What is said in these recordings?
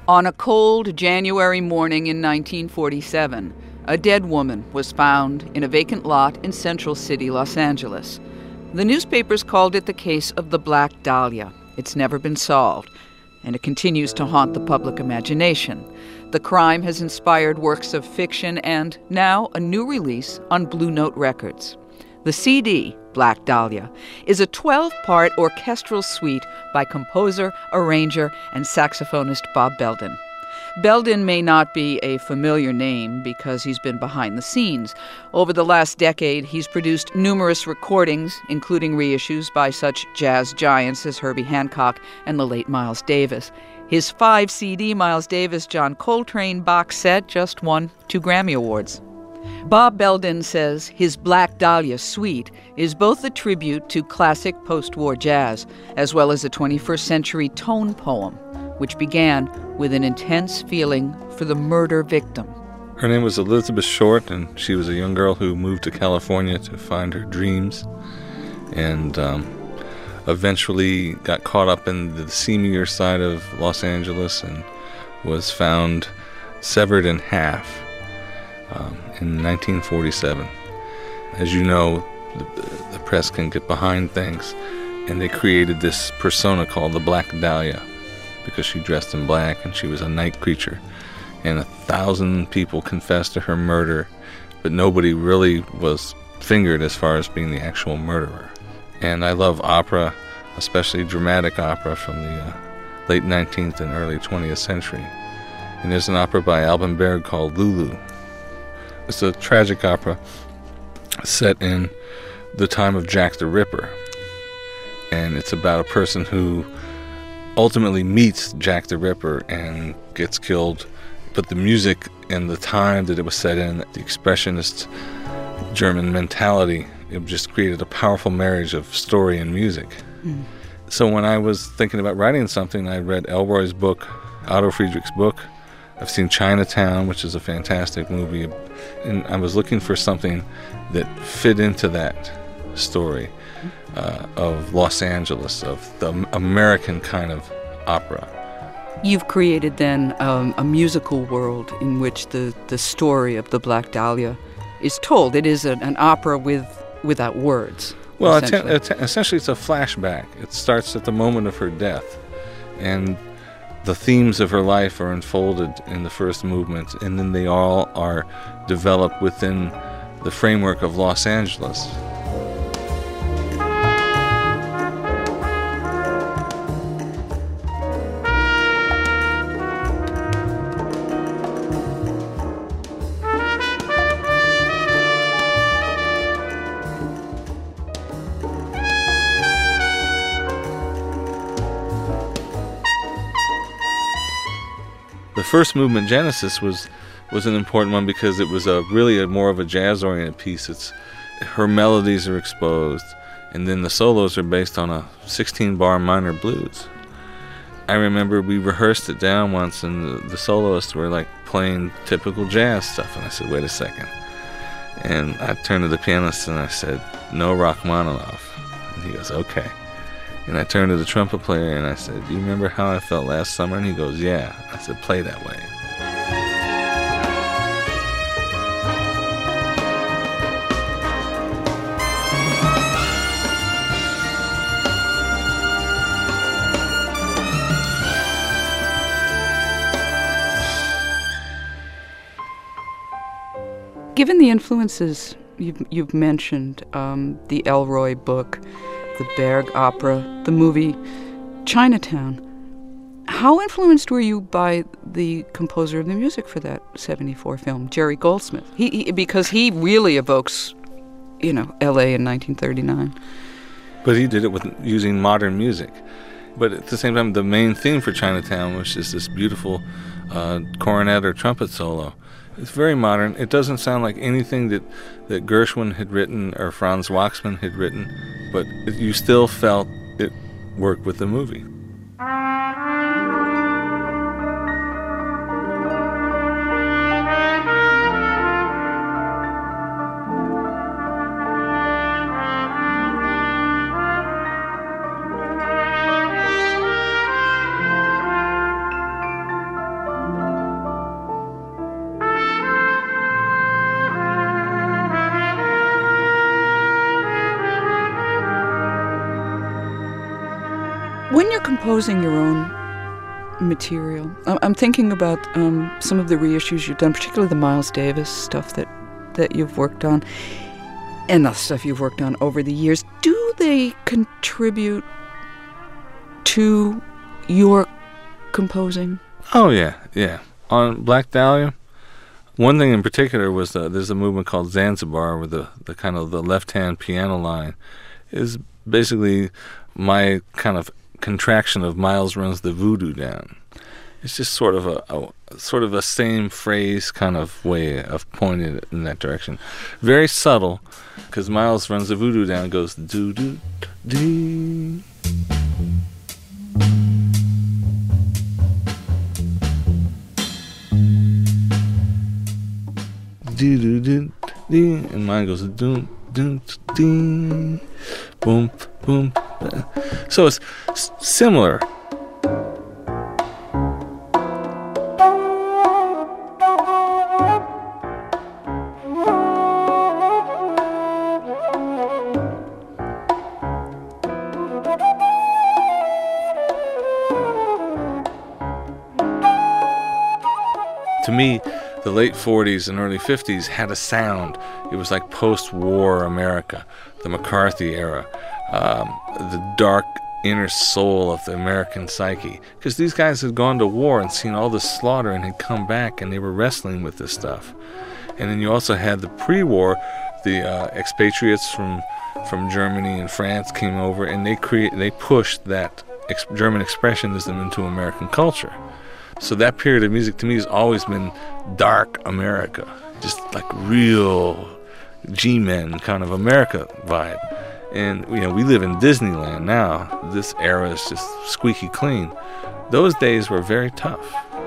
On a cold January morning in 1947, a dead woman was found in a vacant lot in Central City, Los Angeles. The newspapers called it the case of the Black Dahlia. It's never been solved, and it continues to haunt the public imagination. The crime has inspired works of fiction and now a new release on Blue Note Records. The CD, Black Dahlia, is a 12-part orchestral suite by composer, arranger, and saxophonist Bob Belden. Belden may not be a familiar name because he's been behind the scenes. Over the last decade, he's produced numerous recordings, including reissues by such jazz giants as Herbie Hancock and the late Miles Davis. His 5-CD Miles Davis-John Coltrane box set just won 2 Grammy Awards. Bob Belden says his Black Dahlia suite is both a tribute to classic post-war jazz as well as a 21st century tone poem, which began with an intense feeling for the murder victim. Her name was Elizabeth Short, and she was a young girl who moved to California to find her dreams, and eventually got caught up in the seamier side of Los Angeles and was found severed in half in 1947. As you know, the press can get behind things, and they created this persona called the Black Dahlia because she dressed in black and she was a night creature. And 1,000 people confessed to her murder, but nobody really was fingered as far as being the actual murderer. And I love opera, especially dramatic opera from the late 19th and early 20th century. And there's an opera by Alban Berg called Lulu. It's a tragic opera set in the time of Jack the Ripper. And it's about a person who ultimately meets Jack the Ripper and gets killed. But the music and the time that it was set in, the expressionist German mentality, it just created a powerful marriage of story and music. So when I was thinking about writing something, I read Elroy's book, Otto Friedrich's book. I've seen Chinatown, which is a fantastic movie, and I was looking for something that fit into that story of Los Angeles, of the American kind of opera. You've created then a musical world in which the story of the Black Dahlia is told. It is an opera without words. Well, essentially it's a flashback. It starts at the moment of her death, and the themes of her life are unfolded in the first movement, and then they all are developed within the framework of Los Angeles. The first movement, Genesis, was an important one because it was really more of a jazz-oriented piece. Her melodies are exposed, and then the solos are based on a 16-bar minor blues. I remember we rehearsed it down once, and the soloists were like playing typical jazz stuff, and I said, wait a second. And I turned to the pianist and I said, no Rachmaninoff. And he goes, okay. And I turned to the trumpet player and I said, do you remember how I felt last summer? And he goes, yeah. I said, play that way. Given the influences you've mentioned, the Elroy book, the Berg opera, the movie Chinatown, how influenced were you by the composer of the music for that 1974 film, Jerry Goldsmith? Because he really evokes, L.A. in 1939. But he did it with using modern music. But at the same time, the main theme for Chinatown was just this beautiful cornet or trumpet solo. It's very modern. It doesn't sound like anything that Gershwin had written or Franz Waxman had written, but you still felt it worked with the movie. you're composing your own material, I'm thinking about some of the reissues you've done, particularly the Miles Davis stuff that you've worked on, and the stuff you've worked on over the years. Do they contribute to your composing? Oh, yeah. On Black Dahlia, one thing in particular was there's a movement called Zanzibar, where the kind of the left-hand piano line is basically my kind of contraction of Miles runs the voodoo down. It's just sort of a same phrase kind of way of pointing it in that direction. Very subtle, because Miles runs the voodoo down and goes doo doo dee. Do do do dee, and mine goes doom doom dee, boom boom. So it's similar. To me, the late 40s and early 50s had a sound. It was like post-war America, the McCarthy era, the dark inner soul of the American psyche. Because these guys had gone to war and seen all this slaughter and had come back, and they were wrestling with this stuff. And then you also had the pre-war, the expatriates from Germany and France came over, and they pushed that German expressionism into American culture. So that period of music to me has always been dark America, just like real G-men kind of America vibe. And we live in Disneyland now. This era is just squeaky clean. Those days were very tough.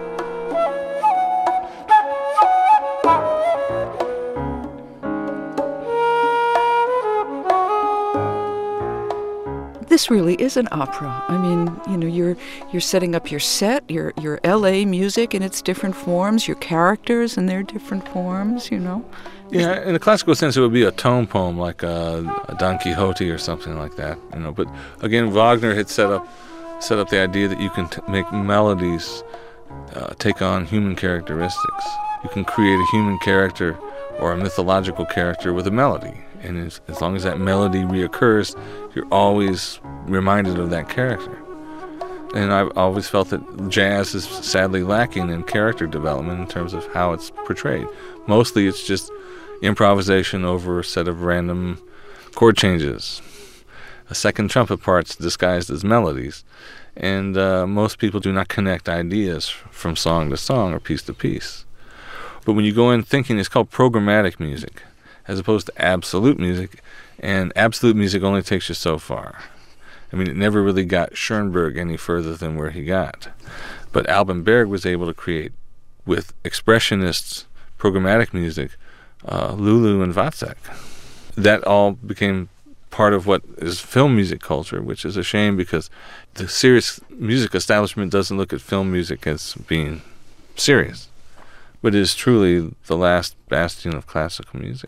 This really is an opera. I mean, you're setting up your set, your LA music in its different forms, your characters in their different forms, Yeah, in the classical sense, it would be a tone poem like a Don Quixote or something like that, But again, Wagner had set up the idea that you can make melodies take on human characteristics. You can create a human character or a mythological character with a melody. And as long as that melody reoccurs, you're always reminded of that character. And I've always felt that jazz is sadly lacking in character development in terms of how it's portrayed. Mostly it's just improvisation over a set of random chord changes, a second trumpet parts disguised as melodies. And most people do not connect ideas from song to song or piece to piece. But when you go in thinking, it's called programmatic music, as opposed to absolute music, and absolute music only takes you so far. I mean, it never really got Schoenberg any further than where he got. But Alban Berg was able to create, with expressionists, programmatic music, Lulu and Wozzeck. That all became part of what is film music culture, which is a shame because the serious music establishment doesn't look at film music as being serious. But it is truly the last bastion of classical music.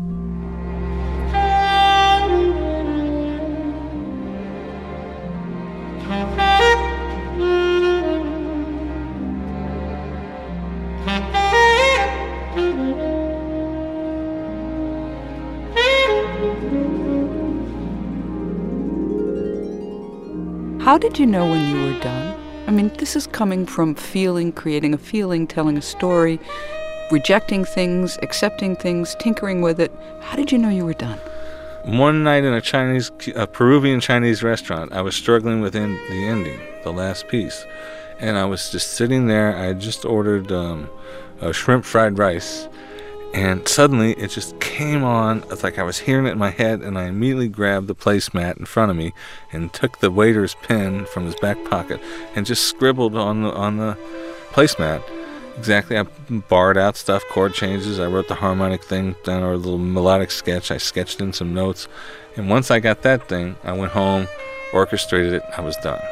How did you know when you were done? I mean, this is coming from feeling, creating a feeling, telling a story, rejecting things, accepting things, tinkering with it. How did you know you were done? One night in a Peruvian Chinese restaurant, I was struggling with the ending, the last piece. And I was just sitting there. I had just ordered a shrimp fried rice. And suddenly it just came on. It's like I was hearing it in my head, and I immediately grabbed the placemat in front of me and took the waiter's pen from his back pocket and just scribbled on the placemat. Exactly, I barred out stuff, chord changes. I wrote the harmonic thing down, or a little melodic sketch. I sketched in some notes. And once I got that thing, I went home, orchestrated it, I was done.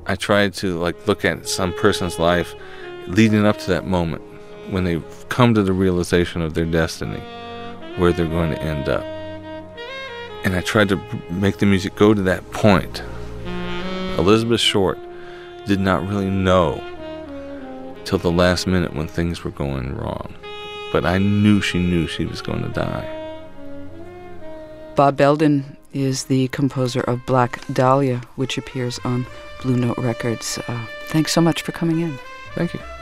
I tried to look at some person's life leading up to that moment when they come to the realization of their destiny, where they're going to end up. And I tried to make the music go to that point. Elizabeth Short did not really know till the last minute when things were going wrong. But I knew she was going to die. Bob Belden is the composer of Black Dahlia, which appears on Blue Note Records. Thanks so much for coming in. Thank you.